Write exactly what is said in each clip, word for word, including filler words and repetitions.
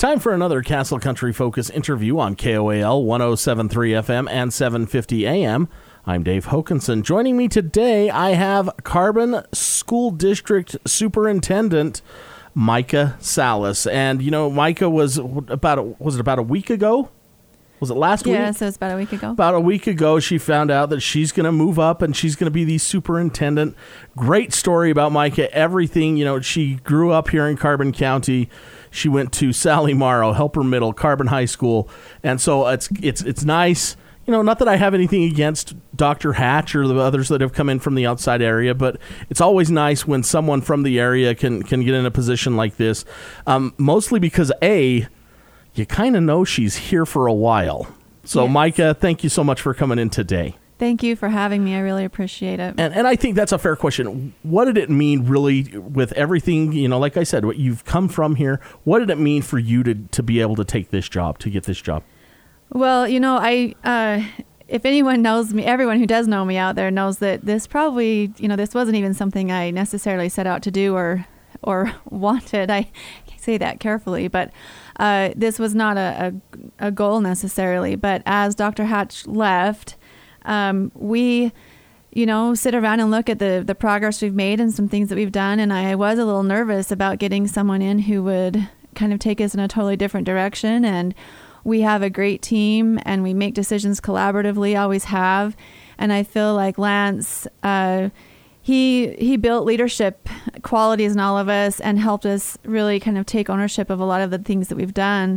time for another Castle Country Focus interview on K O A L one oh seven point three F M and seven fifty A M. I'm Dave Hokanson. Joining me today, I have Carbon School District Superintendent Micah Salas. And, you know, Micah was about, a, was it about a week ago? Was it last week? Yeah, so it's about a week ago. About a week ago, she found out that she's going to move up and she's going to be the superintendent. Great story about Micah. Everything, you know, she grew up here in Carbon County. She went to Sally Morrow, Helper Middle, Carbon High School. And so it's it's it's nice. You know, not that I have anything against Doctor Hatch or the others that have come in from the outside area, but it's always nice when someone from the area can, can get in a position like this. Um, mostly because, A, you kind of know she's here for a while. So, yes. Micah, thank you so much for coming in today. Thank you for having me. I really appreciate it. And and I think that's a fair question. What did it mean really with everything, you know, like I said, what you've come from here, what did it mean for you to, to be able to take this job, to get this job? Well, you know, I uh, if anyone knows me, everyone who does know me out there knows that this probably, you know, this wasn't even something I necessarily set out to do or or wanted. I say that carefully, but uh, this was not a, a, a goal necessarily. But as Doctor Hatch left, um, we, you know, sit around and look at the, the progress we've made and some things that we've done. And I was a little nervous about getting someone in who would kind of take us in a totally different direction. And we have a great team and we make decisions collaboratively, always have. And I feel like Lance, uh, He he built leadership qualities in all of us and helped us really kind of take ownership of a lot of the things that we've done.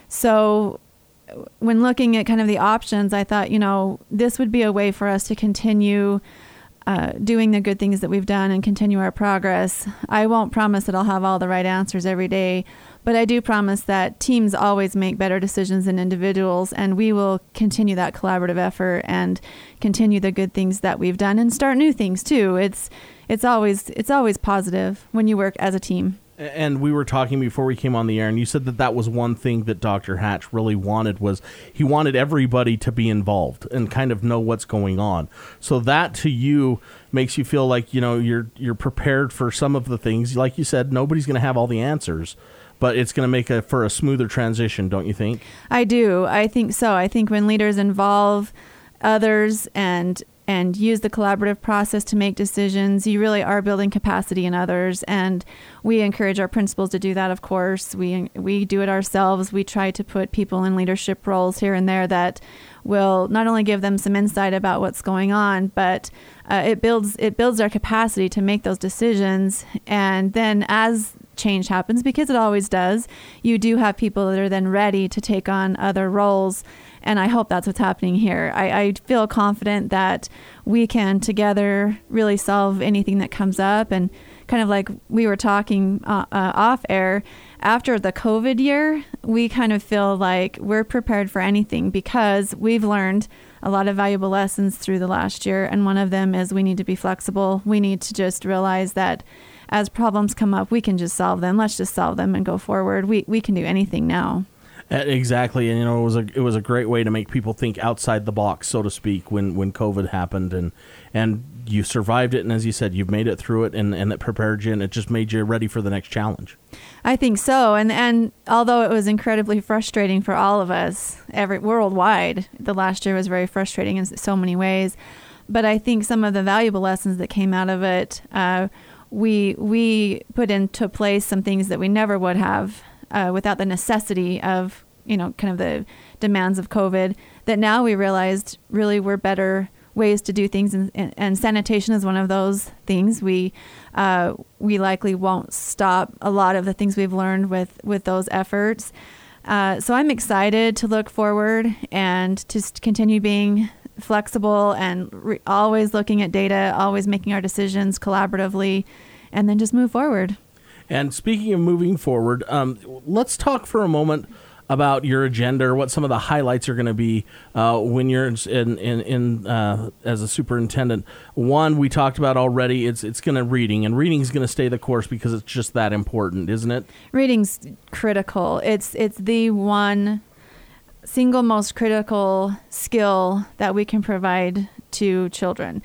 So when looking at kind of the options, I thought, you know, this would be a way for us to continue uh, doing the good things that we've done and continue our progress. I won't promise that I'll have all the right answers every day, but I do promise that teams always make better decisions than individuals, and we will continue that collaborative effort and continue the good things that we've done and start new things too. It's it's always it's always positive when you work as a team. And we were talking before we came on the air, and you said that that was one thing that Doctor Hatch really wanted, was he wanted everybody to be involved and kind of know what's going on. So that to you makes you feel like, you know, you're you're prepared for some of the things. Like you said, nobody's going to have all the answers, but it's going to make a for a smoother transition, don't you think? I do. I think so. I think when leaders involve others and and use the collaborative process to make decisions, you really are building capacity in others. And we encourage our principals to do that, of course. We we do it ourselves. We try to put people in leadership roles here and there that will not only give them some insight about what's going on, but uh, it builds it builds their capacity to make those decisions. And then as change happens, because it always does, you do have people that are then ready to take on other roles. And I hope that's what's happening here. I, I feel confident that we can together really solve anything that comes up. And kind of like we were talking uh, uh, off air, after the COVID year, we kind of feel like we're prepared for anything because we've learned a lot of valuable lessons through the last year. And one of them is we need to be flexible. We need to just realize that as problems come up, we can just solve them. Let's just solve them and go forward. We we can do anything now. Exactly, and you know it was a it was a great way to make people think outside the box, so to speak, when, when COVID happened, and and you survived it, and as you said, you've made it through it, and, and it prepared you, and it just made you ready for the next challenge. I think so, and and although it was incredibly frustrating for all of us, every worldwide, the last year was very frustrating in so many ways, but I think some of the valuable lessons that came out of it, uh, we we put into place some things that we never would have. Uh, without the necessity of, you know, kind of the demands of COVID, that now we realized really were better ways to do things. And, and, and sanitation is one of those things. We uh, we likely won't stop a lot of the things we've learned with, with those efforts. Uh, so I'm excited to look forward and just continue being flexible and re- always looking at data, always making our decisions collaboratively, and then just move forward. And speaking of moving forward, um, let's talk for a moment about your agenda, or what some of the highlights are going to be uh, when you're in in, in uh, as a superintendent. One we talked about already. It's it's going to reading, and reading is going to stay the course because it's just that important, isn't it? Reading's critical. It's it's the one single most critical skill that we can provide to children.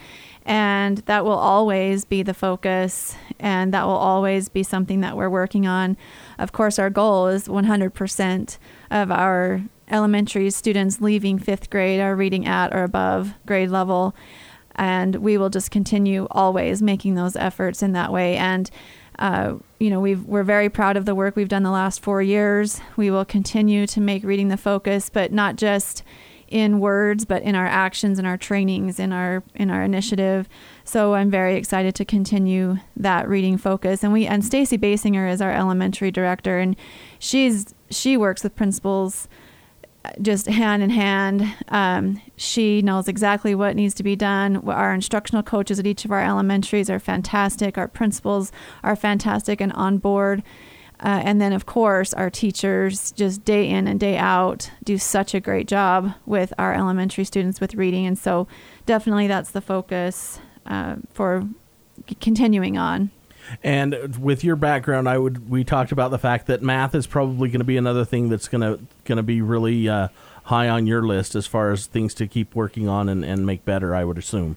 And that will always be the focus, and that will always be something that we're working on. Of course, our goal is one hundred percent of our elementary students leaving fifth grade are reading at or above grade level. And we will just continue always making those efforts in that way. And, uh, you know, we've, we're very proud of the work we've done the last four years. We will continue to make reading the focus, but not just in words, but in our actions and our trainings, in our in our initiative. So I'm very excited to continue that reading focus. And we and Stacy Basinger is our elementary director, and she's she works with principals just hand in hand. Um, she knows exactly what needs to be done. Our instructional coaches at each of our elementaries are fantastic. Our principals are fantastic and on board. Uh, and then, of course, our teachers just day in and day out do such a great job with our elementary students with reading. And so definitely that's the focus uh, for c- continuing on. And with your background, I would we talked about the fact that math is probably going to be another thing that's going to going to be really uh, high on your list as far as things to keep working on and, and make better, I would assume.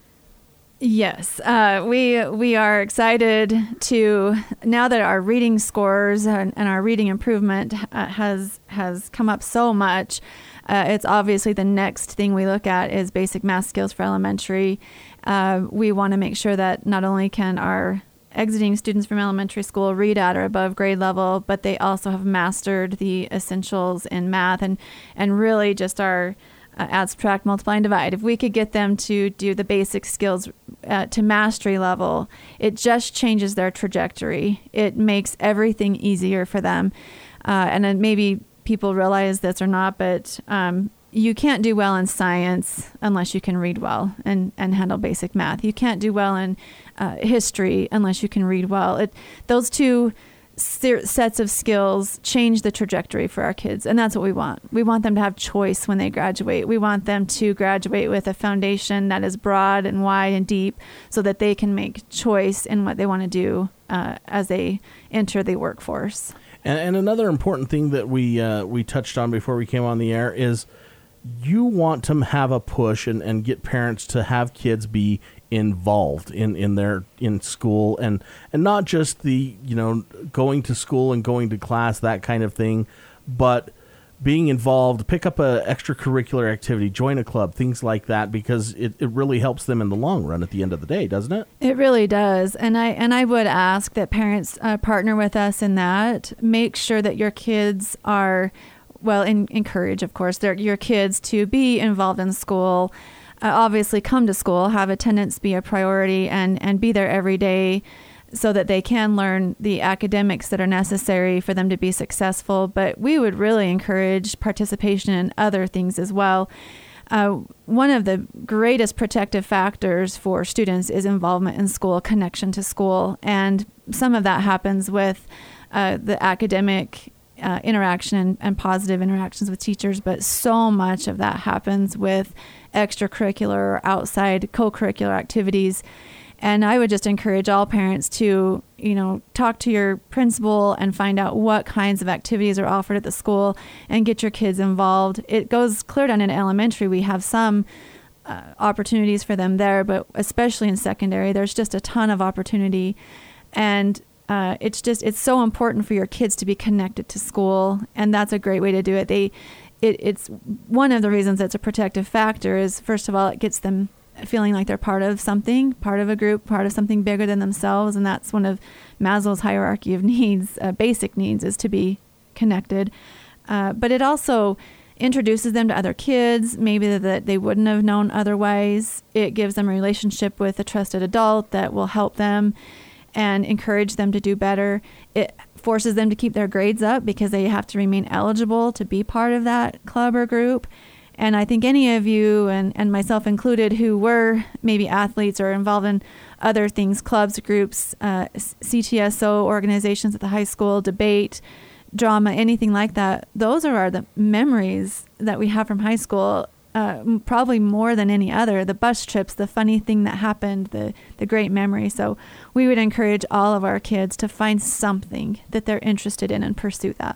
Yes, uh, we we are excited to, now that our reading scores and, and our reading improvement uh, has has come up so much. Uh, it's obviously the next thing we look at is basic math skills for elementary. Uh, we want to make sure that not only can our exiting students from elementary school read at or above grade level, but they also have mastered the essentials in math and and really just our Uh, add, subtract, multiply, and divide. If we could get them to do the basic skills uh, to mastery level, it just changes their trajectory. It makes everything easier for them. Uh, and then maybe people realize this or not, but um, you can't do well in science unless you can read well and, and handle basic math. You can't do well in uh, history unless you can read well. It, those two sets of skills change the trajectory for our kids, and that's what we want. We want them to have choice when they graduate. We want them to graduate with a foundation that is broad and wide and deep so that they can make choice in what they want to do uh, as they enter the workforce. And, and another important thing that we uh, we touched on before we came on the air is you want to have a push and, and get parents to have kids be involved in, in their in school and and not just the you know going to school and going to class, that kind of thing, but being involved, pick up a extracurricular activity, join a club, things like that, because it, it really helps them in the long run at the end of the day, doesn't it? It really does. And I and I would ask that parents uh, partner with us in that. Make sure that your kids are, well, in, encourage, of course, their, your kids to be involved in school. Uh, obviously come to school, have attendance be a priority, and, and be there every day so that they can learn the academics that are necessary for them to be successful. But we would really encourage participation in other things as well. Uh, one of the greatest protective factors for students is involvement in school, connection to school. And some of that happens with uh, the academic Uh, interaction and, and positive interactions with teachers, but so much of that happens with extracurricular or outside co-curricular activities. And I would just encourage all parents to, you know, talk to your principal and find out what kinds of activities are offered at the school and get your kids involved. It goes clear down in elementary. We have some uh, opportunities for them there, but especially in secondary, there's just a ton of opportunity. And Uh, it's just, it's so important for your kids to be connected to school, and that's a great way to do it. They, it, it's one of the reasons it's a protective factor is, first of all, it gets them feeling like they're part of something, part of a group, part of something bigger than themselves, and that's one of Maslow's hierarchy of needs, uh, basic needs, is to be connected. Uh, but it also introduces them to other kids, maybe that they wouldn't have known otherwise. It gives them a relationship with a trusted adult that will help them and encourage them to do better. It forces them to keep their grades up because they have to remain eligible to be part of that club or group. And I think any of you, and, and myself included, who were maybe athletes or involved in other things, clubs, groups, uh, C T S O organizations at the high school, debate, drama, anything like that, those are the memories that we have from high school. Uh, probably more than any other, the bus trips, the funny thing that happened, the, the great memory. So we would encourage all of our kids to find something that they're interested in and pursue that.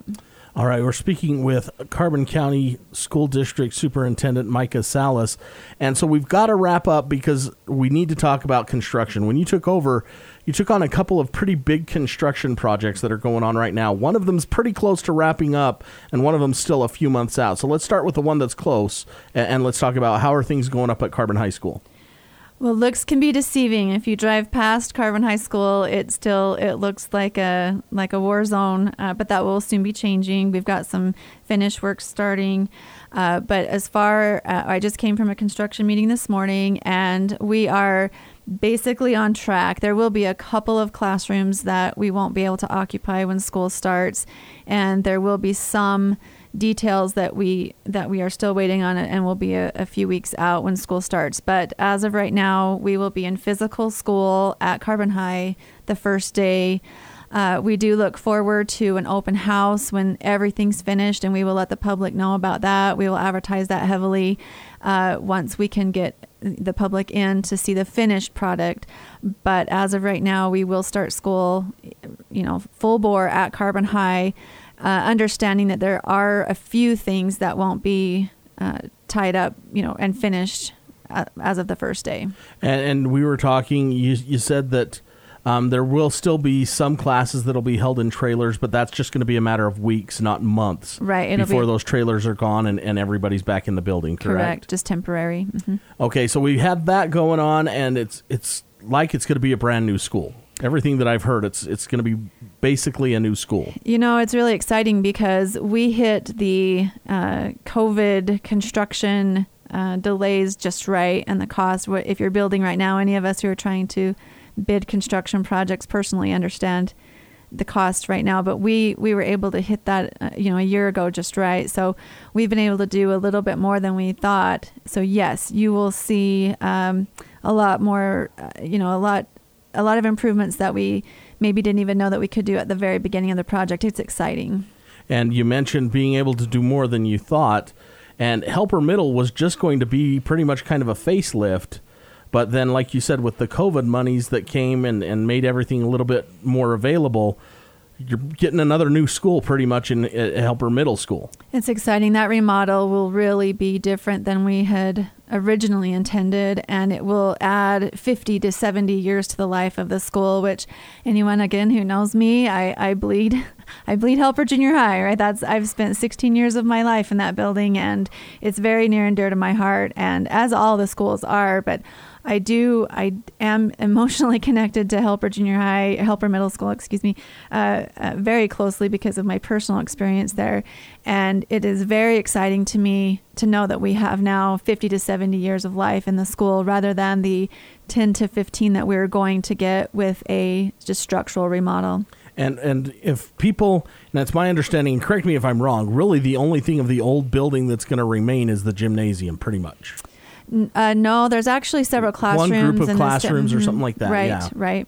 All right, we're speaking with Carbon County School District Superintendent Micah Salas. And so we've got to wrap up because we need to talk about construction. When you took over, you took on a couple of pretty big construction projects that are going on right now. One of them's pretty close to wrapping up, and one of them's still a few months out. So let's start with the one that's close, and let's talk about how are things going up at Carbon High School. Well, looks can be deceiving. If you drive past Carbon High School, it still it looks like a like a war zone, uh, but that will soon be changing. We've got some finish work starting, uh, but as far uh, I just came from a construction meeting this morning, and we are basically on track. There will be a couple of classrooms that we won't be able to occupy when school starts, and there will be some details that we that we are still waiting on, and will be a, a few weeks out when school starts. But as of right now, we will be in physical school at Carbon High the first day. Uh, we do look forward to an open house when everything's finished, and we will let the public know about that. We will advertise that heavily uh, once we can get the public in to see the finished product. But as of right now, we will start school, you know, full bore at Carbon High. Uh, understanding that there are a few things that won't be uh, tied up, you know, and finished uh, as of the first day. And, and we were talking, you, you said that um, there will still be some classes that'll be held in trailers, but that's just going to be a matter of weeks, not months. Right. Before be, those trailers are gone and, and everybody's back in the building, correct? Correct, just temporary. Mm-hmm. Okay, so we had that going on, and it's it's like it's going to be a brand new school. Everything that I've heard, it's it's going to be basically a new school. You know, it's really exciting because we hit the uh, COVID construction uh, delays just right, and the cost. If you're building right now, any of us who are trying to bid construction projects personally understand the cost right now. But we we were able to hit that, uh, you know, a year ago just right. So we've been able to do a little bit more than we thought. So yes, you will see um, a lot more. Uh, you know, a lot. a lot of improvements that we maybe didn't even know that we could do at the very beginning of the project. It's exciting. And you mentioned being able to do more than you thought. And Helper Middle was just going to be pretty much kind of a facelift. But then, like you said, with the COVID monies that came and, and made everything a little bit more available, you're getting another new school pretty much in uh, Helper Middle School. It's exciting. That remodel will really be different than we had originally intended, and it will add fifty to seventy years to the life of the school, which anyone, again, who knows me, I, I bleed I bleed Helper Junior High, right? That's I've spent sixteen years of my life in that building, and it's very near and dear to my heart, and as all the schools are, but I do, I am emotionally connected to Helper Junior High, Helper Middle School, excuse me, uh, uh, very closely because of my personal experience there. And it is very exciting to me to know that we have now fifty to seventy years of life in the school rather than the ten to fifteen that we're going to get with a just structural remodel. And and if people, and that's my understanding, and correct me if I'm wrong, really the only thing of the old building that's going to remain is the gymnasium, pretty much. Uh, no, there's actually several classrooms. One group of in classrooms st- or something like that. Right, yeah. right.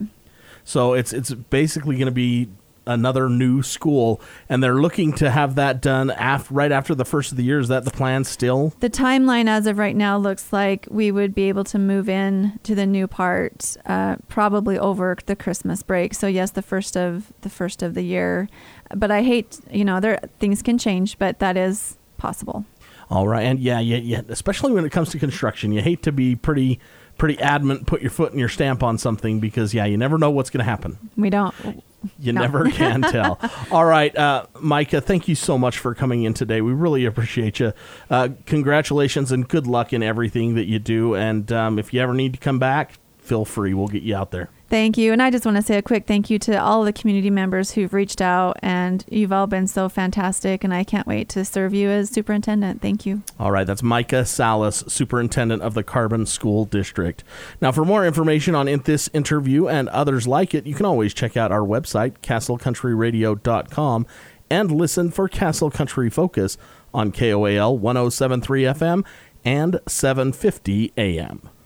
So it's it's basically going to be another new school, and they're looking to have that done after, right after the first of the year. Is that the plan still? The timeline as of right now looks like we would be able to move in to the new part uh, probably over the Christmas break. So yes, the first of the first of the year. But I hate, you know, there things can change, but that is possible. All right, and yeah, yeah, yeah. Especially when it comes to construction, you hate to be pretty, pretty adamant, put your foot and your stamp on something because yeah, you never know what's going to happen. We don't. You no. never can tell. All right, uh, Micah, thank you so much for coming in today. We really appreciate you. Uh, congratulations and good luck in everything that you do. And um, if you ever need to come back, feel free. We'll get you out there. Thank you. And I just want to say a quick thank you to all the community members who've reached out, and you've all been so fantastic, and I can't wait to serve you as superintendent. Thank you. All right. That's Micah Salas, superintendent of the Carbon School District. Now, for more information on this interview and others like it, you can always check out our website, castle country radio dot com, and listen for Castle Country Focus on K O A L one oh seven point three F M and seven fifty A M.